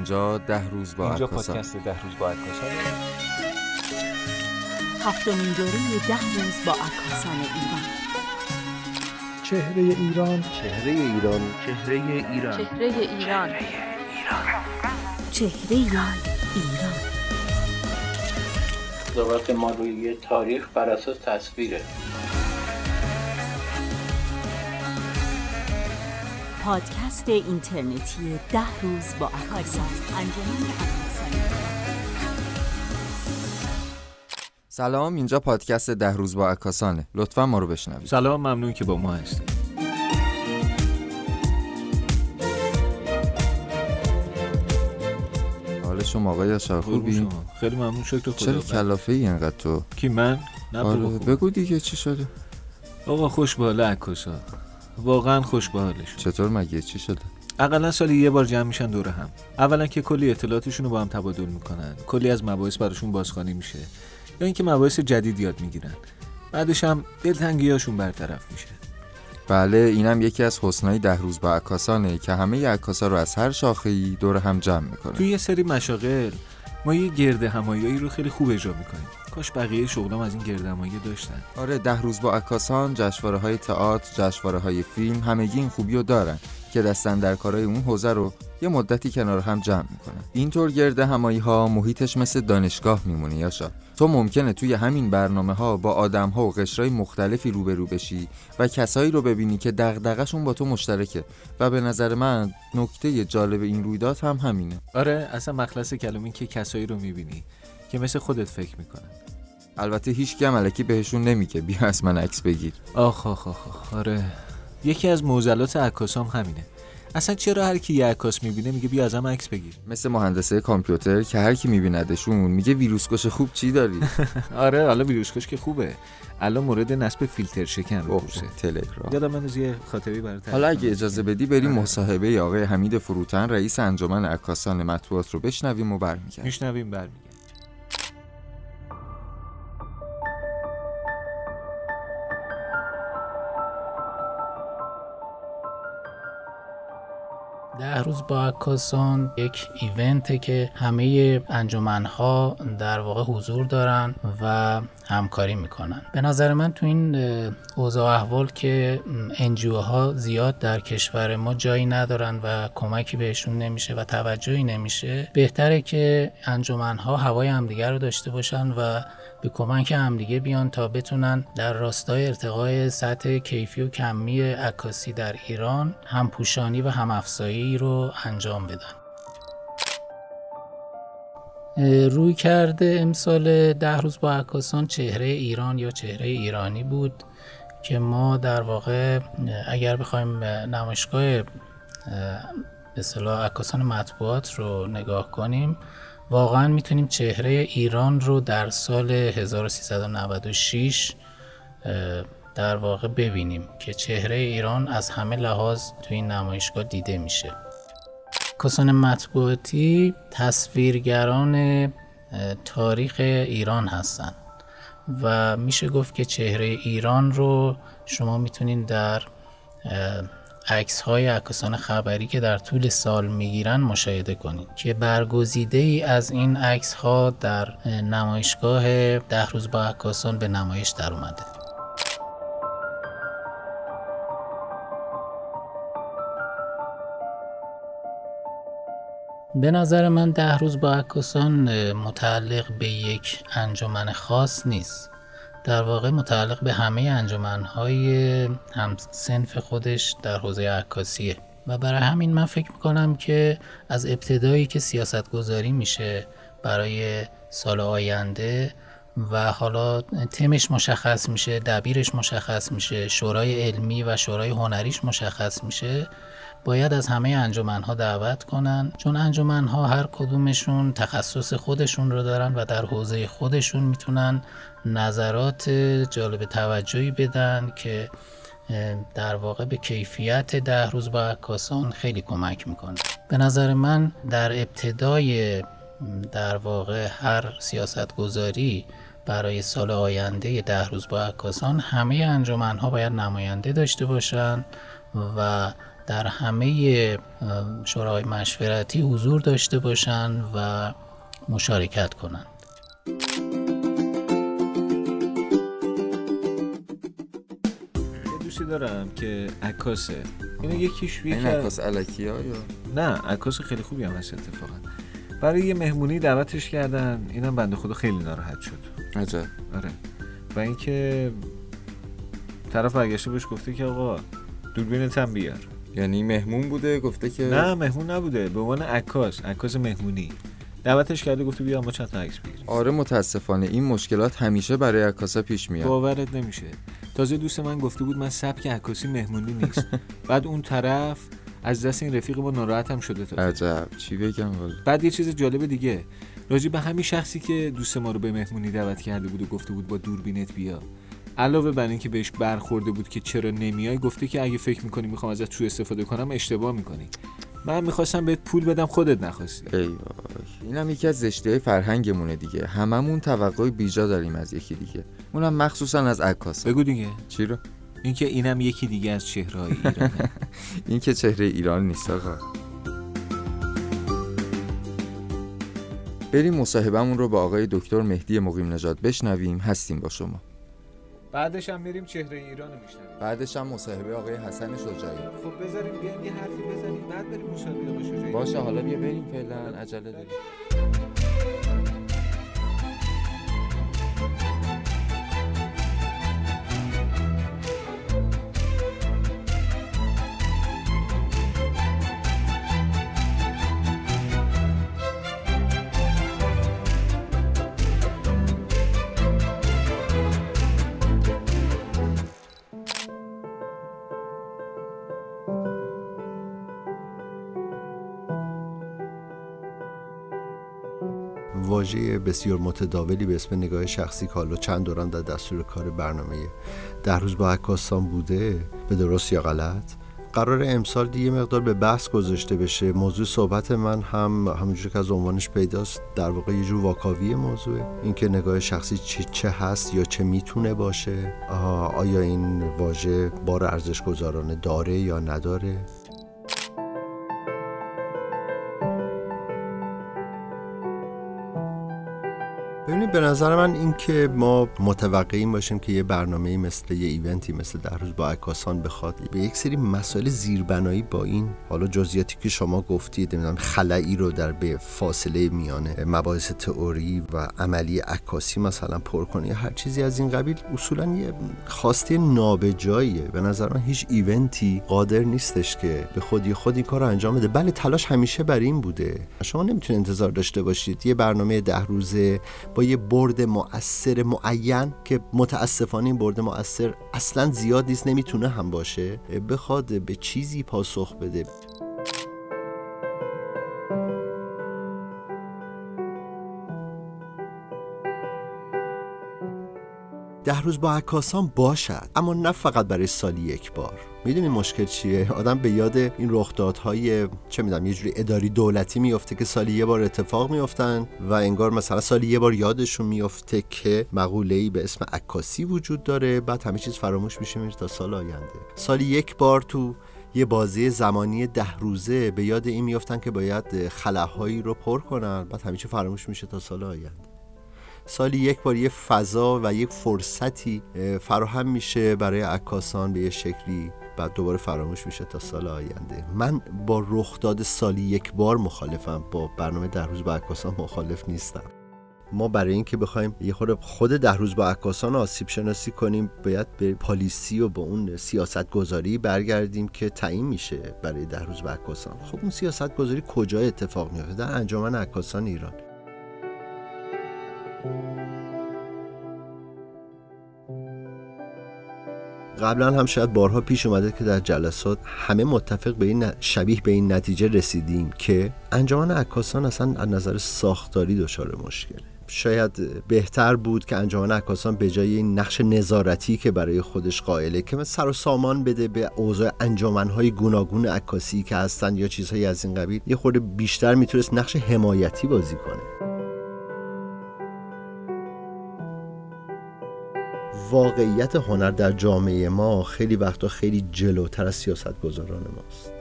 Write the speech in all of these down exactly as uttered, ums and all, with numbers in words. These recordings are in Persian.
اینجا ده روز با اینجا عکاسان. پادکست ده روز با عکاسان. هفتمین دوره ده روز با عکاسان ایران. چهره ایران، چهره ایران، چهره ایران، چهره ایران، چهره ایران. قضاوت ما روی تاریخ بر اساس تصویره. پادکست اینترنتی ده روز با عکاسان. انجمن عکاسان. سلام، اینجا پادکست ده روز با عکاسانه. لطفاً ما رو بشنوید. سلام، ممنون که با ما هستید. حال شما آقای یاشار خوبی؟ خیلی ممنون، شکر خدا. چرا کلافه ای اینقدر تو؟ کی من؟ نه آره بابا، بگو دیگه چی شده؟ آقا خوش به حال عکاسا، واقعا خوش به حالش. چطور مگه چی شده؟ اقلا سالی یه بار جمع میشن دور هم. اولا که کلی اطلاعاتشون رو با هم تبادل میکنن، کلی از مباحث براشون بازخوانی میشه، یا اینکه مباحث جدید یاد میگیرن. بعدش هم دلتنگیاشون برطرف میشه. بله، اینم یکی از حسنای ده روز با عکاسانه که همه عکاسا رو از هر شاخه‌ای دور هم جمع میکنه. توی یه سری مشاغل ما یه گرد همایی رو خیلی خوب اجرا میکنیم. کاش بقیه شغلام از این گرد همایی داشتن. آره، ده روز با عکاسان جشنواره‌های تئاتر، جشنواره‌های فیلم همگی این خوبیو دارن که دستن در کارهای اون حوزه رو یه مدتی کنار هم جمع میکنن. اینطور گرد همایی‌ها محیطش مثل دانشگاه میمونه. یاشا تو ممکنه توی همین برنامه‌ها با آدم‌ها و قشرهای مختلفی روبرو بشی و کسایی رو ببینی که دغدغه‌شون با تو مشترکه و به نظر من نکته جالب این رویداد هم همینه. آره، اصلا مخلص کلمه که کسایی رو میبینی که مثل خودت فکر میکنن. البته هیچ کی الکی بهشون نمیگه بیا از من عکس بگیر. آخ آخ آخ آره، یکی از معضلات عکاسام همینه. اصلا چرا هر کی یه عکاس میبینه میگه بیا ازم عکس بگیر؟ مثل مهندسه کامپیوتر که هر کی میبیندشون میگه ویروس کش خوب چی داری؟ آره، حالا ویروس کش که خوبه. الان مورد نصب فیلتر شکن رو پرسه تلگرام. یادم من از یه خاطری برات. حالا اگه اجازه بدی بریم مصاحبه آقای حمید فروتن رئیس انجمن عکاسان مطبوعات رو بشنویم و برمیگردیم. میشنویم برمیگردیم. ده روز با عکاسان یک ایونته که همه انجمن‌ها در واقع حضور دارن و همکاری میکنن. به نظر من تو این اوضاع احوال که انجیوها زیاد در کشور ما جایی ندارن و کمکی بهشون نمیشه و توجهی نمیشه، بهتره که انجمن‌ها هوای همدیگر رو داشته باشن و به کمک همدیگه بیان تا بتونن در راستای ارتقای سطح کیفی و کمی عکاسی در ایران همپوشانی و همافزایی رو انجام بدن. روی کرده امسال ده روز با عکاسان چهره ایران یا چهره ایرانی بود که ما در واقع اگر بخوایم نمایشگاه به اصطلاح عکاسان مطبوعات رو نگاه کنیم، واقعا میتونیم چهره ایران رو در سال هزار و سیصد و نود و شش در واقع ببینیم که چهره ایران از همه لحاظ توی این نمایشگاه دیده میشه. عکاسان مطبوعاتی تصویرگران تاریخ ایران هستن و میشه گفت که چهره ایران رو شما میتونین در عکس های عکاسان خبری که در طول سال میگیرن مشاهده کنید که برگزیده ای از این عکس ها در نمایشگاه ده روز با عکاسان به نمایش در اومده. به نظر من ده روز با عکاسان متعلق به یک انجمن خاص نیست، در واقع متعلق به همه انجمن‌های هم صنف خودش در حوزه عکاسیه و برای همین من فکر میکنم که از ابتدایی که سیاست گذاری میشه برای سال آینده و حالا تمش مشخص میشه، دبیرش مشخص میشه، شورای علمی و شورای هنریش مشخص میشه، باید از همه انجمن‌ها دعوت کنن، چون انجمن‌ها هر کدومشون تخصص خودشون رو دارن و در حوزه خودشون میتونن نظرات جالب توجهی بدن که در واقع به کیفیت ده روز با عکاسان خیلی کمک میکنه. به نظر من در ابتدای در واقع هر سیاست گذاری برای سال آینده ده روز با عکاسان همه انجمن‌ها باید نماینده داشته باشن و در همه شورای مشورتی حضور داشته باشند و مشارکت کنند. یه دوستی دارم که عکاسه. اینو یکیش این عکاس الکی ها یا نه، عکاس خیلی خوبی هم هست اتفاقا. برای یه مهمونی دعوتش کردن، اینم بنده خدا خیلی ناراحت شد. عجب. آره. و اینکه طرف برگشته بهش گفته که آقا دوربینت هم بیار. یعنی مهمون بوده گفته که نه مهمون نبوده، به عنوان عکاس، عکاس مهمونی دعوتش کرده، گفته بیا ما چند تا عکس بگیریم. آره متاسفانه این مشکلات همیشه برای عکاسا پیش میاد. باورت نمیشه. تازه دوست من گفته بود من سبک عکاسی مهمونی نیست. بعد اون طرف از دست این رفیق ما ناراحت هم شده. تا عجب چی بگم والا. بعد یه چیز جالب دیگه راجع به همین شخصی که دوست ما رو به مهمونی دعوت کرده بود و گفته بود با دوربینت بیا، علاوه بر این که بهش برخورده بود که چرا نمیای، گفته که اگه فکر میکنی میخوام ازت سوء استفاده کنم اشتباه میکنی. من میخواستم بهت پول بدم خودت نخواستی. ای وای، اینم یکی از زشتی‌های فرهنگمونه دیگه. هممون توقع بیجا داریم از یکی دیگه، اونم مخصوصا از عکاسا. بگو دیگه. چی رو؟ اینکه اینم یکی دیگه از چهره‌های ایرانه. این که چهره ایران نیست آقا. بریم مصاحبهمون رو با آقای دکتر مهدی مقیم نژاد بشنویم. هستیم با شما. بعدش هم میریم چهره ایران رو میشنویم. بعدش هم مصاحبه آقای حسن شجاعی. خب بذاریم بیایم یه حرفی بزنیم بعد بریم مصاحبه آقای شجاعی. باشه حالا بیا بریم، فعلا عجله داریم. واژه بسیار متداولی به اسم نگاه شخصی که حالا چند دوران در دستور کار برنامه ده روز با عکاسان بوده، به درست یا غلط، قرار امسال دیگه مقدار به بحث گذاشته بشه. موضوع صحبت من هم همونجور که از عنوانش پیداست در واقع یه جور واکاوی موضوعه، اینکه نگاه شخصی چه چه هست یا چه میتونه باشه، آیا این واژه بار ارزش‌گذارانه داره یا نداره. ببینید به نظر من این که ما متوقعیم باشیم که یه برنامه‌ای مثل یه ایونتی مثل ده روز با عکاسان بخواد به یک سری مسائل زیربنایی با این حالا جزئیاتی که شما گفتید، نمیدونم خلایی رو در به فاصله میانه مباحث تئوری و عملی عکاسی مثلا پر کنه یا هر چیزی از این قبیل، اصولا یه خواسته نابجاییه. به نظر من هیچ ایونتی قادر نیستش که به خودی خود این کار رو انجام بده. بله تلاش همیشه برای این بوده. شما نمیتونید انتظار داشته باشید یه برنامه ده روزه با یه برد مؤثر معین که متاسفانه این برد مؤثر اصلا زیاد نیست، نمیتونه هم باشه، بخواد به چیزی پاسخ بده. ده روز با عکاسان باشد، اما نه فقط برای سالی یک بار. میدونی مشکل چیه؟ آدم به یاد این رخدادهای چه میدونم یه جوری اداری دولتی میفته که سالی یه بار اتفاق میافتن و انگار مثلا سالی یه بار یادشون میفته که مقوله‌ای به اسم عکاسی وجود داره، بعد همه چیز فراموش میشه میره تا سال آینده. سالی یک بار تو یه بازی زمانی ده روزه به یاد این میافتن که باید خلاهایی رو پر کنن، بعد همه چیز فراموش میشه تا سال آینده. سالی یک بار یه فضا و یک فرصتی فراهم میشه برای عکاسان به یه شکلی، بعد دوباره فراموش میشه تا سال آینده. من با رخداد سالی یک بار مخالفم، با برنامه ده روز با عکاسان مخالف نیستم. ما برای این که بخوایم یه خورده خود ده روز با عکاسان آسیب شناسی کنیم، باید به پالیسی و با اون سیاست گذاری برگردیم که تعیین میشه برای ده روز با عکاسان. خب اون سیاست گذاری کجا اتفاق میفته؟ در انجمن عکاسان ایران. قبلا هم شاید بارها پیش اومده که در جلسات همه متفق به این شبیه به این نتیجه رسیدیم که انجمن عکاسان اصلا از نظر ساختاری دچار مشکله. شاید بهتر بود که انجمن عکاسان به جای این نقش نظارتی که برای خودش قائله که سر و سامان بده به اوضاع انجمن‌های گوناگون عکاسی که هستن یا چیزهایی از این قبیل، یه خورده بیشتر میتونست نقش حمایتی بازی کنه. واقعیت هنر در جامعه ما خیلی وقتا خیلی جلوتر از سیاستگزاران ماست.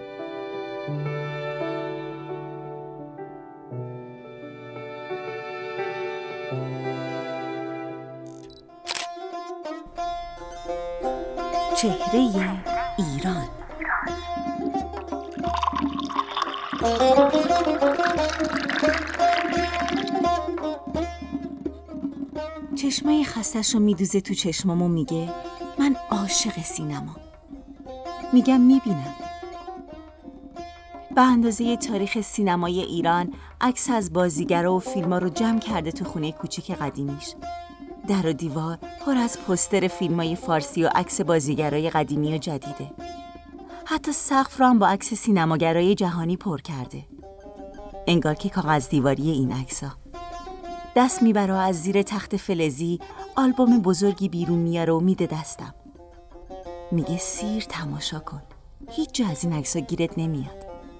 چهره ایران. چشمای خستش رو میدوزه تو چشمامو، میگه من عاشق سینما. میگم میبینم. به اندازه تاریخ سینمای ایران عکس از بازیگرا و فیلما رو جمع کرده تو خونه کوچیک قدیمیش. در و دیوار پر از پوستر فیلمای فارسی و عکس بازیگرای قدیمی و جدیده. حتی سقف رو هم با عکس سینماگرای جهانی پر کرده. انگار که کاغذ دیواری این عکس‌ها. دست میبره و از زیر تخت فلزی آلبوم بزرگی بیرون میاره و میده دستم. میگه سیر تماشا کن. هیچ جا از این عکس‌ها گیرت نمیاد.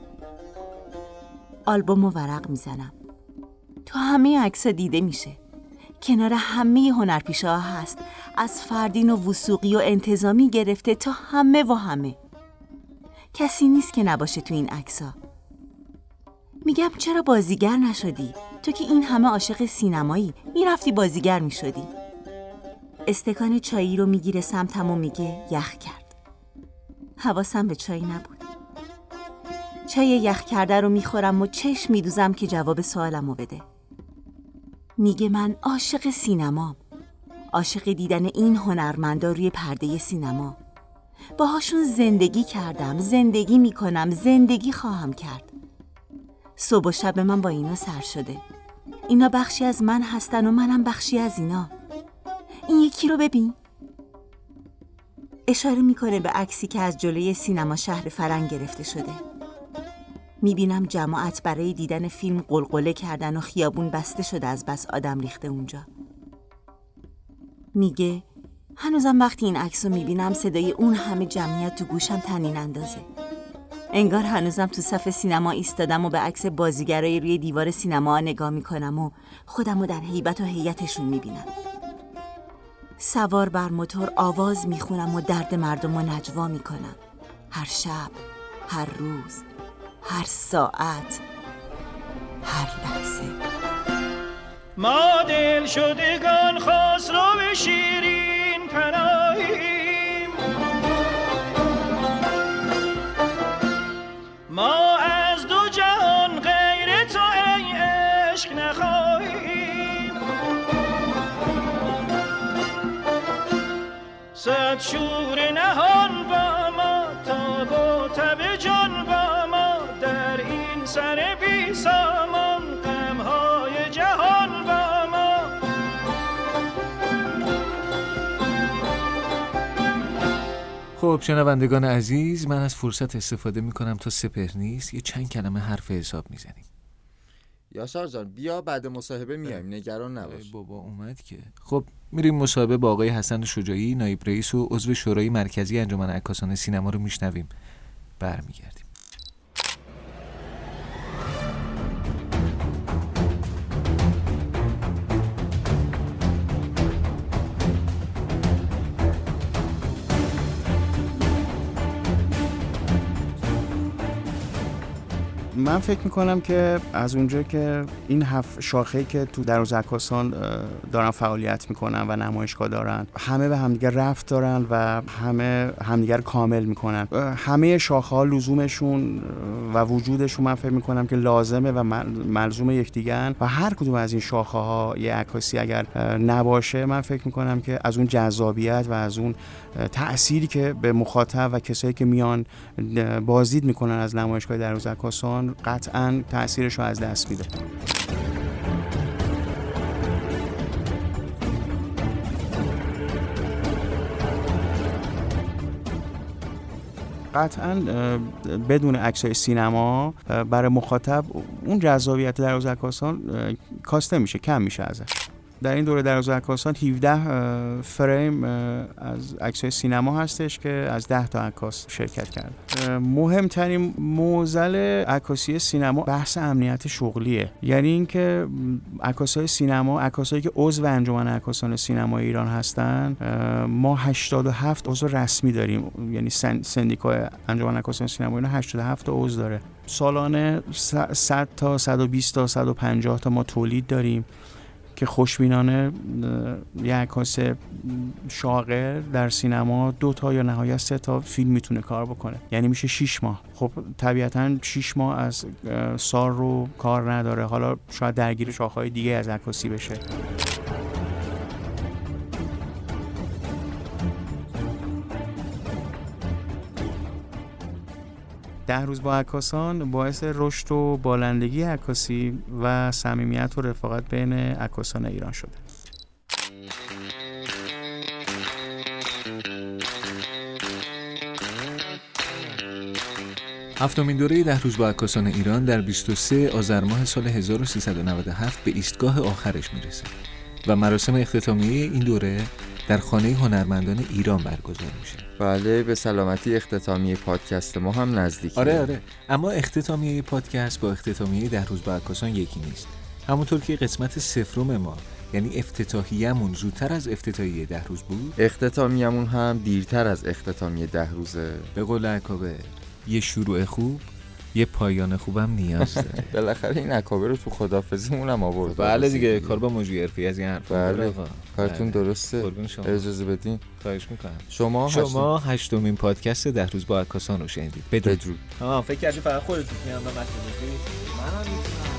آلبومو ورق میزنم. تو همه عکس‌ها دیده میشه. کنار همه هنرپیشه‌ها هست، از فردین و وثوقی و انتظامی گرفته تا همه و همه. کسی نیست که نباشه تو این عکس‌ها. میگم چرا بازیگر نشدی؟ تو که این همه عاشق سینمایی، میرفتی بازیگر میشدی. استکان چایی رو میگیره سمتم و میگه یخ کرد. حواسم به چای نبود. چای یخ کرده رو میخورم و چشم میدوزم که جواب سوالمو بده. میگه من عاشق سینمام، عاشق دیدن این هنرمندا روی پرده سینما. باهاشون زندگی کردم، زندگی میکنم، زندگی خواهم کرد. صبح و شب من با اینا سر شده. اینا بخشی از من هستن و منم بخشی از اینا. این یکی رو ببین. اشاره میکنه به عکسی که از جلوی سینما شهر فرنگ گرفته شده. میبینم جماعت برای دیدن فیلم قلقله کردن و خیابون بسته شده از بس آدم ریخته اونجا. میگه هنوزم وقتی این عکس رو میبینم صدای اون همه جمعیت تو گوشم طنین اندازه. انگار هنوزم تو صف سینما ایستادم و به عکس بازیگرای روی دیوار سینما نگاه میکنم و خودم رو در هیبت و هیئتشون میبینم. سوار بر موتور آواز میخونم و درد مردم رو نجوا میکنم. هر شب، هر روز، هر ساعت، هر لحظه. ما دل شدگان خسرو به شیرین پناهیم، ما از دو جهان غیر تو ای عشق نخواهیم. صد شور نهان با ما، تاب و تب جان با ما، در این سر بی سامان غمهای جهان با ما. خب شنوندگان عزیز، من از فرصت استفاده میکنم تا سپهر نیست یه چند کلمه حرف حساب میزنیم. یاشار جان بیا بعد مصاحبه میایم، نگران نباش. بابا اومد که. خب میریم مصاحبه با آقای حسن شجاعی، نایب رئیس و عضو شورای مرکزی انجمن عکاسان سینما رو میشنویم. برمیگردیم. من فکر میکنم که از اونجا که این هفت شاخه‌ای که تو دروز عکاسان دارن فعالیت میکنن و نمایشگاه دارن، همه به همدیگه ربط دارن و همه همدیگه رو کامل میکنن. همه شاخه‌ها لزومشون و وجودشون من فکر میکنم که لازمه و ملزوم یکدیگه‌ان و هر کدوم از این شاخه‌ها یه عکاسی اگر نباشه، من فکر میکنم که از اون جذابیت و از اون تأثیری که به مخاطب و کسایی که میان بازدید میکنن از نمایشگاه دروز عکاسان قطعاً تأثیرش رو از دست میده. قطعاً بدون عکسای سینما برای مخاطب اون جذابیت دروز عکاسان کاسته میشه، کم میشه ازش. در این دوره دراز عکاسان هفده فریم از عکس‌های سینما هستش که از ده تا عکاس شرکت کرد. مهمترین معضل عکاسی سینما بحث امنیت شغلیه. یعنی اینکه عکاسای سینما، عکاسایی که عضو انجمن عکاسان سینما ایران هستن، ما هشتاد و هفت عضو رسمی داریم. یعنی سندیکای انجمن عکاسان سینما ایران هشتاد و هفت تا عضو داره. سالانه صد تا صد و بیست تا صد و پنجاه تا ما تولید داریم که خوشبینانه یک عکاس شاغل در سینما دو تا یا نهایت سه تا فیلم میتونه کار بکنه، یعنی میشه شش ماه. خب طبیعتاً شش ماه از سال رو کار نداره، حالا شاید درگیر شاخه‌های دیگه از عکاسی بشه. ده روز با عکاسان باعث رشد و بالندگی عکاسی و صمیمیت و رفاقت بین عکاسان ایران شده. هفتمین دوره ده روز با عکاسان ایران در بیست و سوم آذر ماه سال هزار و سیصد و نود و هفت به ایستگاه آخرش میرسه و مراسم اختتامیه این دوره در خانه هنرمندان ایران برگزار میشه. بله، به سلامتی اختتامیه پادکست ما هم نزدیکه. آره آره، اما اختتامیه پادکست با اختتامیه ده روز با عکاسان یکی نیست. همونطور که قسمت صفرم ما یعنی افتتاحیه‌مون زودتر از افتتاحیه ده روز بود، اختتامیه‌مون هم دیرتر از اختتامیه ده روزه. به قول اکابر، یه شروع خوب یه پایان خوبم نیاز داره. بالاخره این اکابر رو تو خدافظیمون هم آورد. بله دیگه، کار با موجی حرفی از این حرف. بله کارتون درسته. اجازه بدین. خواهش میکنم. شما شما هشتمین پادکست ده روز با عکاسان رو شنیدید. بدرود. بدرود. آها، فکر کردی فقط خودت میتونی هم به متن بگی؟ منم میتونم.